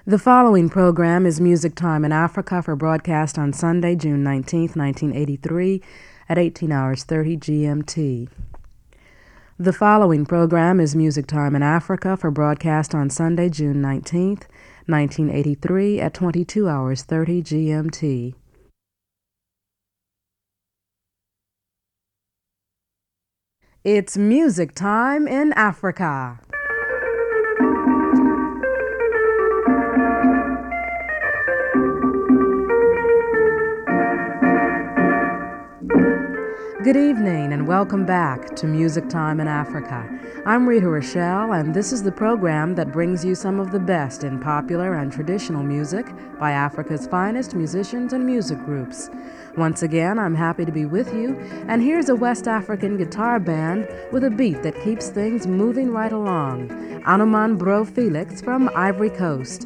The following program is Music Time in Africa for broadcast on Sunday, June 19th, 1983 at 18 hours 30 GMT. The following program is Music Time in Africa for broadcast on Sunday, June 19th, 1983 at 22 hours 30 GMT. It's Music Time in Africa. Good evening and welcome back to Music Time in Africa. I'm Rita Rochelle, and this is the program that brings you some of the best in popular and traditional music by Africa's finest musicians and music groups. Once again, I'm happy to be with you, and here's a West African guitar band with a beat that keeps things moving right along. Anoman Bro Felix from Ivory Coast.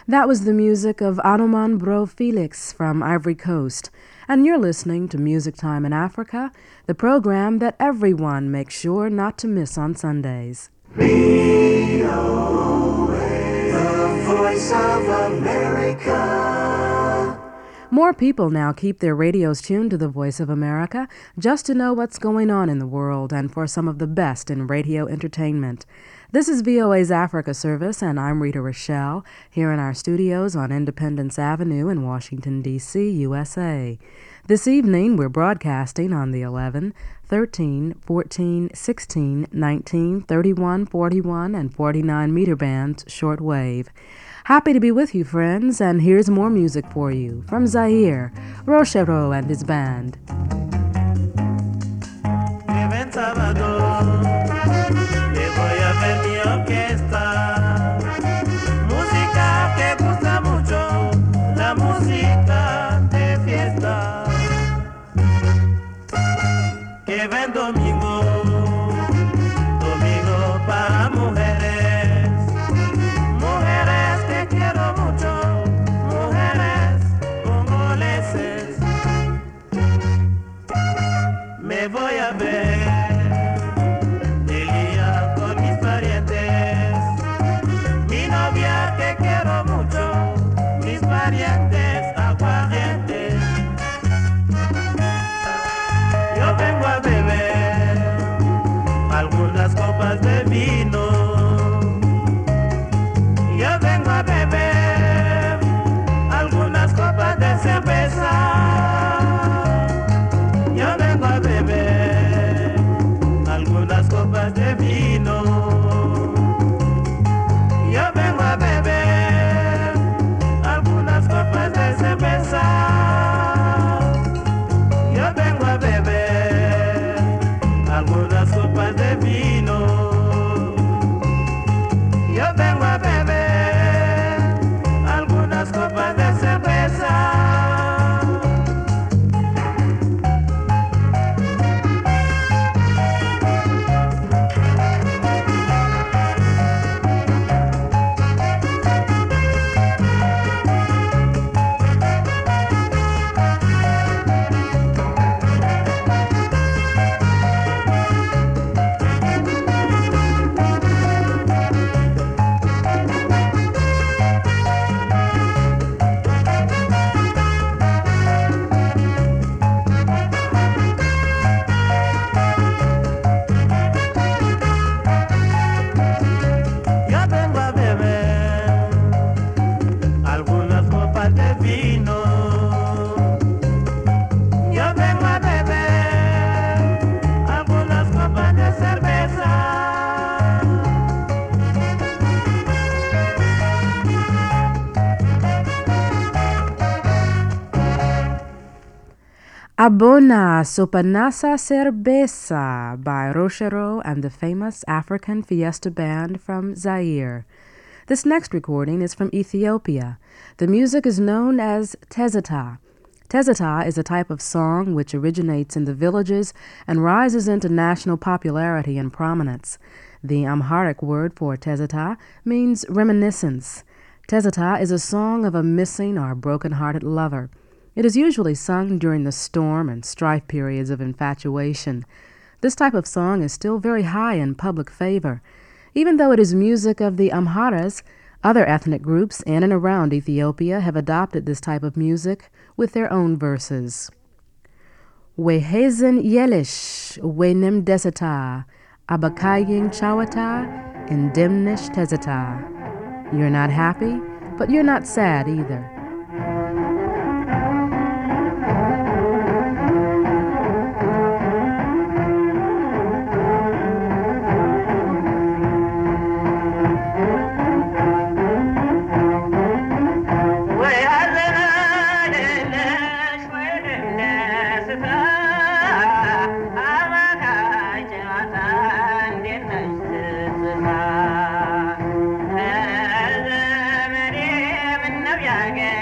That was the music of Anoman Bro Felix from Ivory Coast. And you're listening to Music Time in Africa, the program that everyone makes sure not to miss on Sundays. VOA, the Voice of America. More people now keep their radios tuned to the Voice of America just to know what's going on in the world and for some of the best in radio entertainment. This is VOA's Africa service, and I'm Rita Rochelle, here in our studios on Independence Avenue in Washington, D.C., USA. This evening, we're broadcasting on the 11, 13, 14, 16, 19, 31, 41, and 49 meter bands shortwave. Happy to be with you, friends, and here's more music for you from Zaire, Rochero and his band. Ven domingo, domingo para mujeres, mujeres que quiero mucho, mujeres congoleses. Me voy a ver de día con mis parientes, mi novia que quiero mucho, mis parientes aguardientes. Yo vengo a beber algunas copas de vino. Yo vengo a beber algunas copas de cerveza. Yo vengo a beber algunas copas de vino. Yo vengo a beber algunas copas de cerveza. Yo vengo a beber algunas copas de vino. Yo vengo a beber algunas copas de cerveza. Abona Sopanasa Cerveza by Rochero and the famous African Fiesta Band from Zaire. This next recording is from Ethiopia. The music is known as Tezata. Tezata is a type of song which originates in the villages and rises into national popularity and prominence. The Amharic word for Tezata means reminiscence. Tezata is a song of a missing or broken-hearted lover. It is usually sung during the storm and strife periods of infatuation. This type of song is still very high in public favor. Even though it is music of the Amharas, other ethnic groups in and around Ethiopia have adopted this type of music with their own verses. Wehezen yelish, wenim desata, abakayin chawata, indemnish tezata. You're not happy, but you're not sad either. Yeah.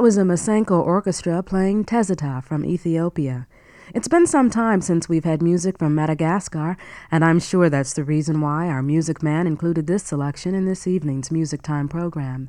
was a Masenko orchestra playing Tezita from Ethiopia. It's been some time since we've had music from Madagascar, and I'm sure that's the reason why our music man included this selection in this evening's Music Time program.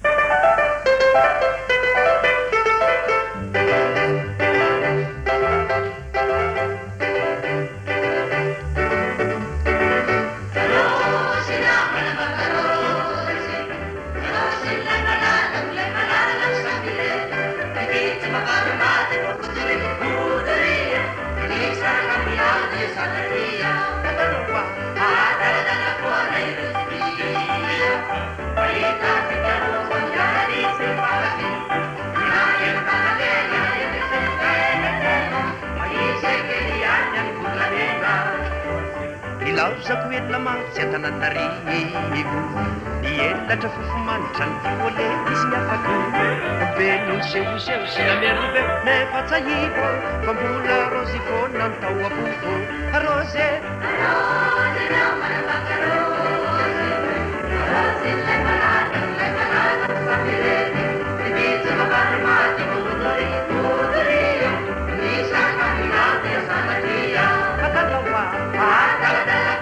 Ilauzako elaman tsy atananarivo Nielatra fofomanitra ny voalety sy ny afaka Beno seho sy namerobe nefa tsy ahivo Fa mbola rozy foana ny tao avofo Arose Arose na manabaka rose Arose lay malala Samirene Divisa mabarmati Mudorio Nisa caminate Samaria Patalawa Patalawa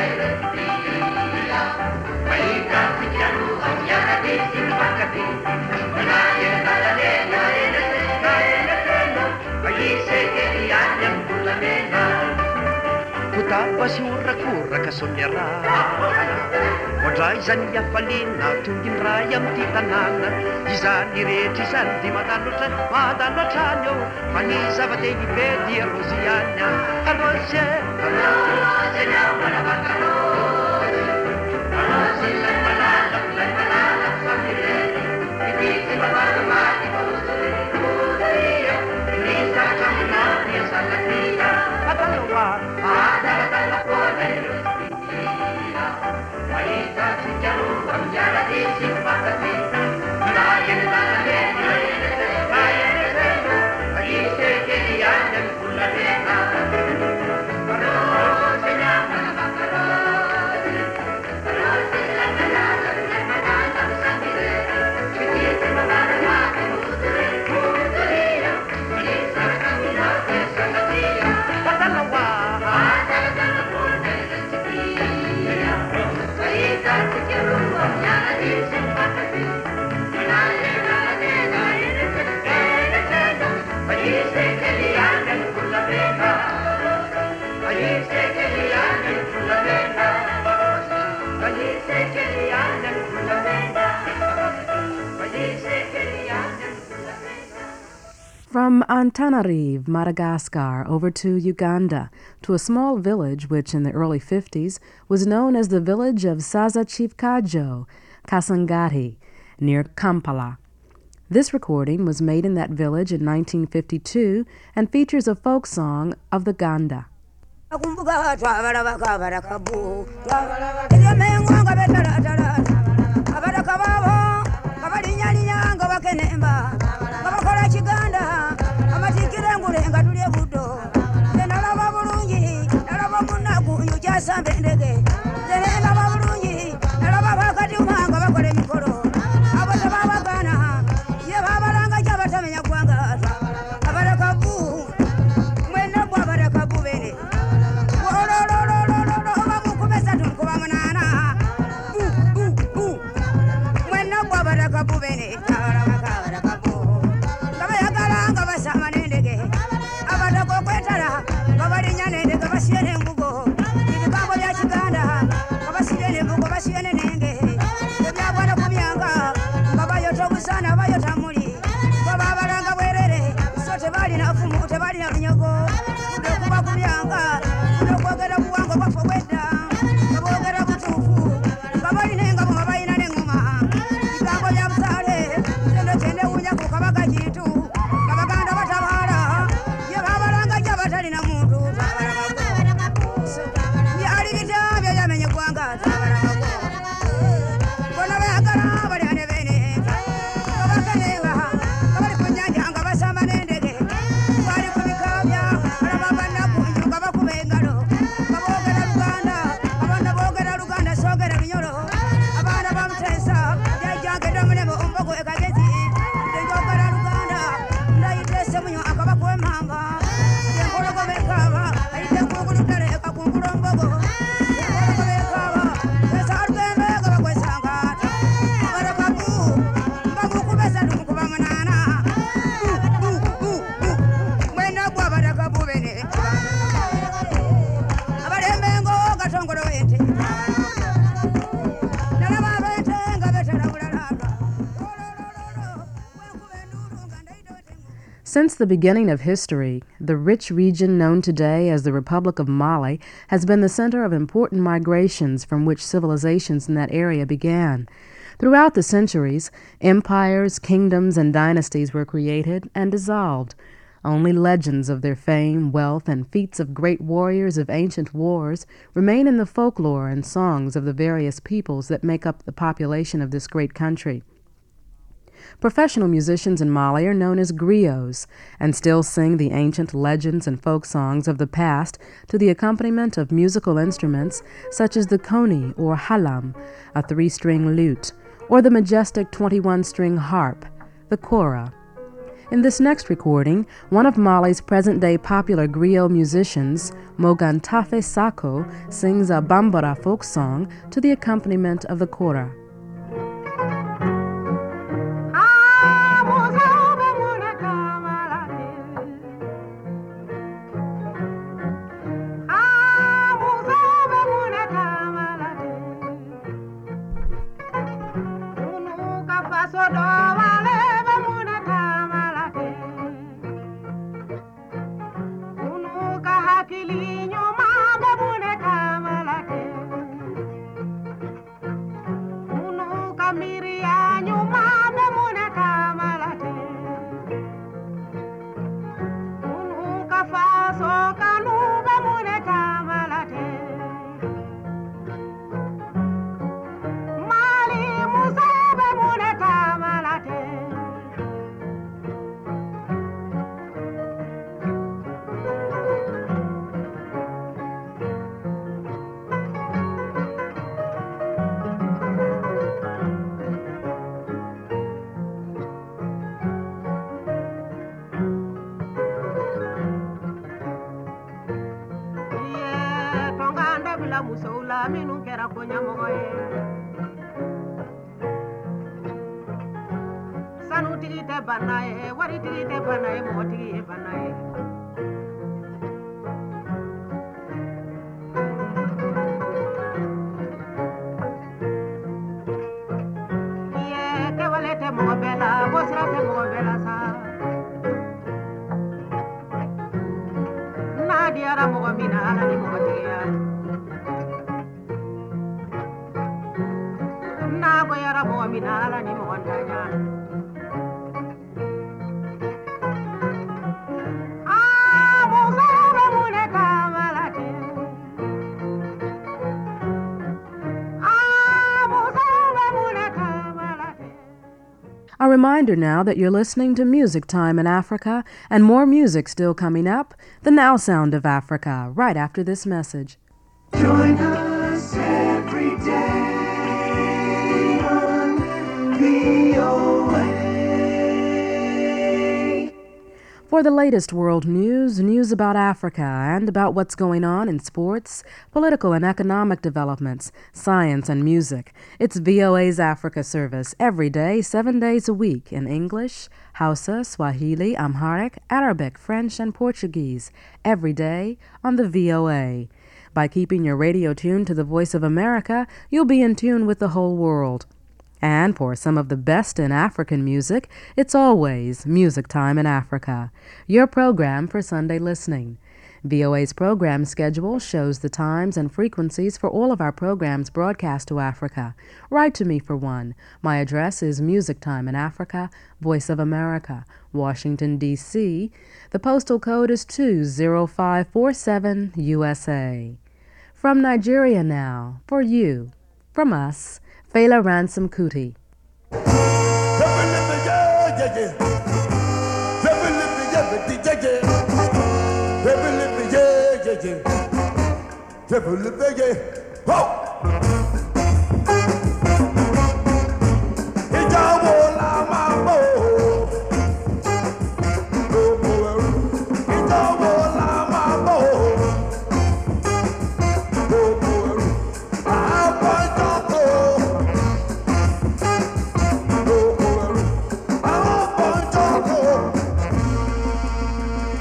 Kutapa si urra-kurra sognerà Odra izany afaliana tongin ray amty tanàna Izany rehetra izany di madano hatrany eo Fa ny zava-dehibe dia Rosiania Arose Arose na manabaka rose Arose lay malala Samirene Ibiti mabarmati Mudorio Nisa caminati e Salatia Patalawa Patalawa Poneiro Spia Maita Chicharuga Mjara di Simpatati Maien Malavena Maien Seno Agise che di Agna Kulla Vena Rose na Manabaka Rose Rose la Malala Samirene Ibiti mabarmati Mudorio Nisa caminati e Salatia Patalawa From Antananarivo, Madagascar, over to Uganda, to a small village which in the early 50s was known as the village of Sazachifkajo, Kasangati, near Kampala. This recording was made in that village in 1952 and features a folk song of the Ganda. Boo! Since the beginning of history, the rich region known today as the Republic of Mali has been the center of important migrations from which civilizations in that area began. Throughout the centuries, empires, kingdoms, and dynasties were created and dissolved. Only legends of their fame, wealth, and feats of great warriors of ancient wars remain in the folklore and songs of the various peoples that make up the population of this great country. Professional musicians in Mali are known as griots and still sing the ancient legends and folk songs of the past to the accompaniment of musical instruments such as the koni or halam, a 3-string lute, or the majestic 21-string harp, the kora. In this next recording, one of Mali's present-day popular griot musicians, Mogantafe Sako, sings a Bambara folk song to the accompaniment of the kora. A reminder now that you're listening to Music Time in Africa, and more music still coming up, the Now Sound of Africa, right after this message. Join us every day on VOA. For the latest world news, news about Africa, and about what's going on in sports, political and economic developments, science and music, it's VOA's Africa service every day, 7 days a week in English, Hausa, Swahili, Amharic, Arabic, French, and Portuguese, every day on the VOA. By keeping your radio tuned to the Voice of America, you'll be in tune with the whole world. And for some of the best in African music, it's always Music Time in Africa, your program for Sunday listening. VOA's program schedule shows the times and frequencies for all of our programs broadcast to Africa. Write to me for one. My address is Music Time in Africa, Voice of America, Washington, D.C. The postal code is 20547 USA. From Nigeria now, for you, from us, Fela Ransom Kuti.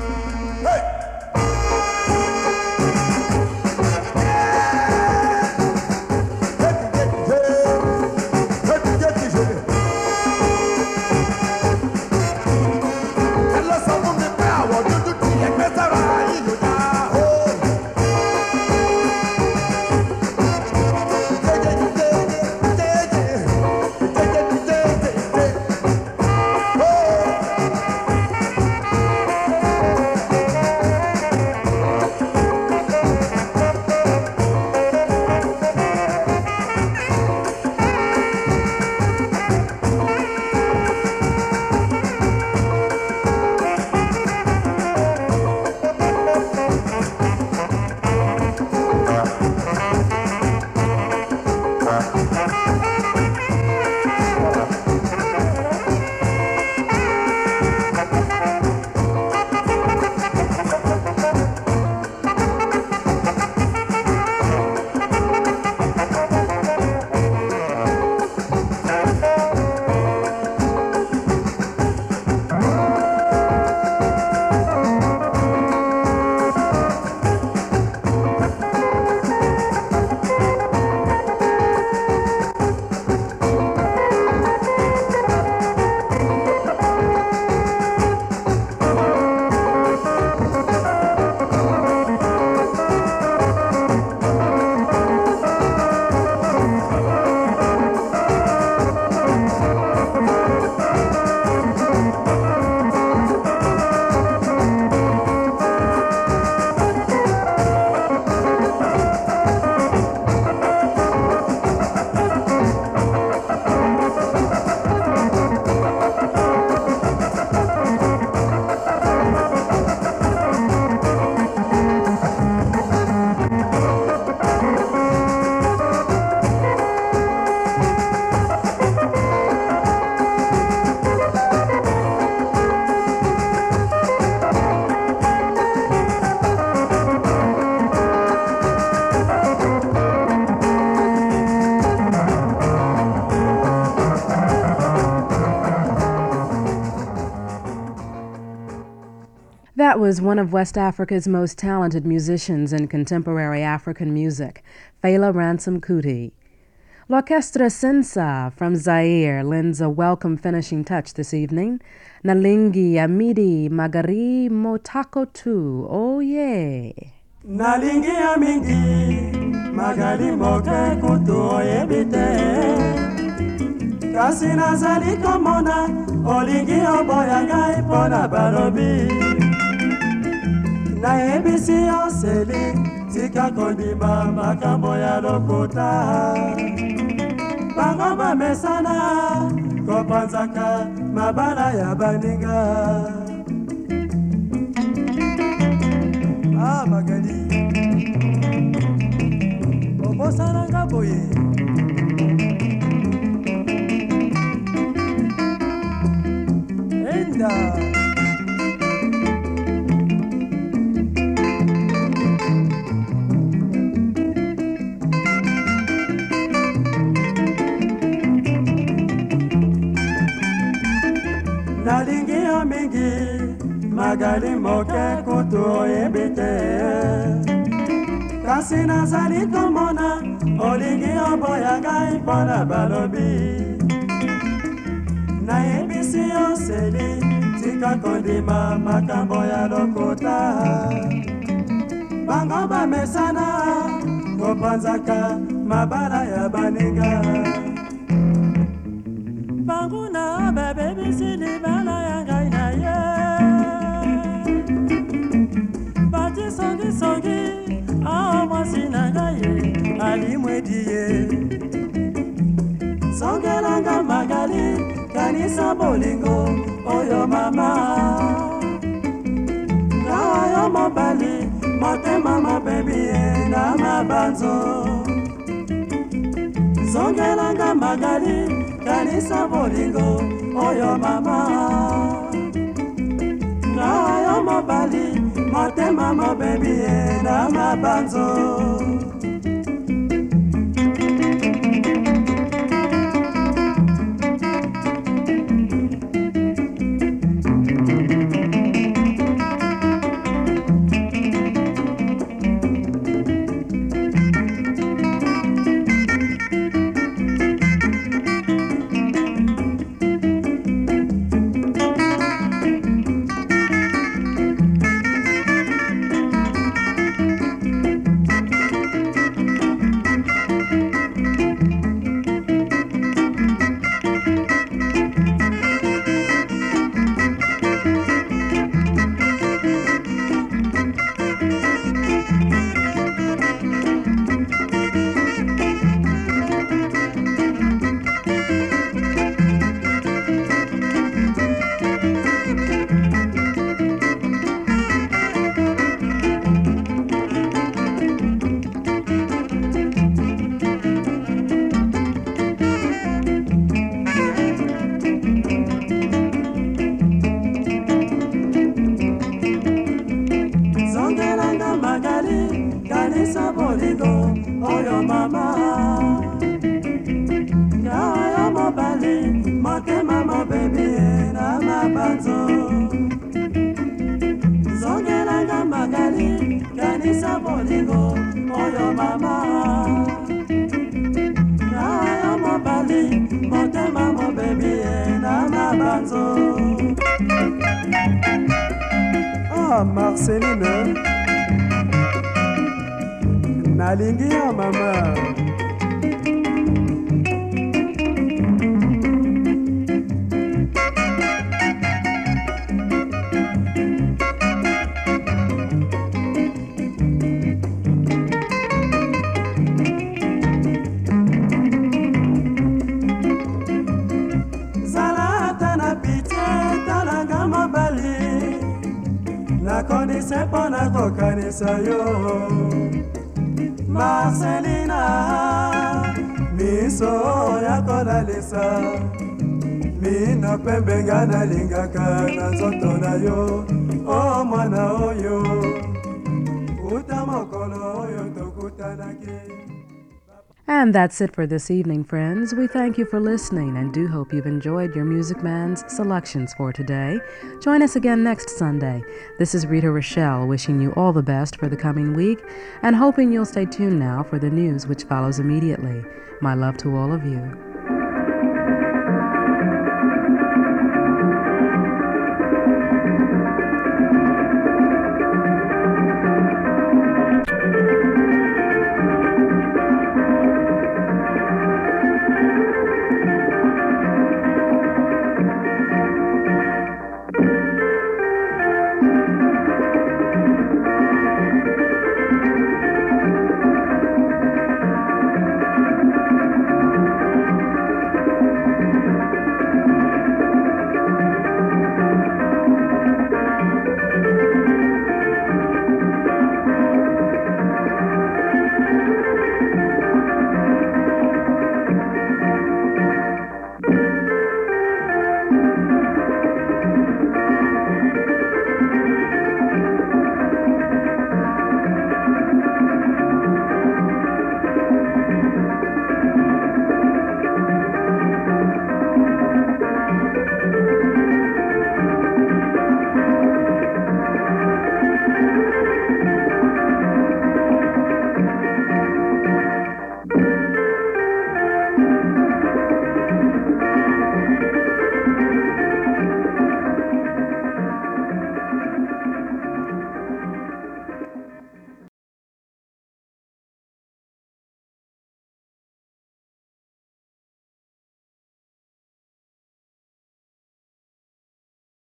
Hey! That was one of West Africa's most talented musicians in contemporary African music, Fela Ransom Kuti. L'Orchestre Sensa from Zaire lends a welcome finishing touch this evening. Nalingi Amidi Magari Motako Tu, oh yeah. Nalingi Amidi Magari Moke Kutu Ebite Kasi nazali komona Olingi Oboyangai Pona Balobi Na ebisi oseli Tika kondima makambo ya lokota Bango bamesana Kopanzaka mabala ya baninga Ah Magali Obosana ngaboye Enda Nalingi mingi Magali moke kutu ebite Kasi nazali komona Olingi oboyangai pona balobi Na ebisi oseli Tika kondima makambo ya lokota Bango bamesana Kopanzaka mabala ya baninga Banguna bebe sili bala ya ngai na ye Bati songi songi Awa mwasi na ngai Ali mwedi ye Songelanga magali Kanisa bolingo Oyo mama Ngawa yo mobali Motema mabebi ye Na mabanzo Songelanga magali Kanisa bolingo, oyo mama Ngawa yo mobali, motema mobebi na mabanzo Ah, Marceline Nalingi ya mama Sepona kokanisa yo Marcelina Miso ya kolalisa Mina pembenga na lingaka na nzoto na yo O mwana oyo Uta mokolo oyo tokutanaki And that's it for this evening, friends. We thank you for listening and do hope you've enjoyed your Music Man's selections for today. Join us again next Sunday. This is Rita Rochelle wishing you all the best for the coming week and hoping you'll stay tuned now for the news which follows immediately. My love to all of you.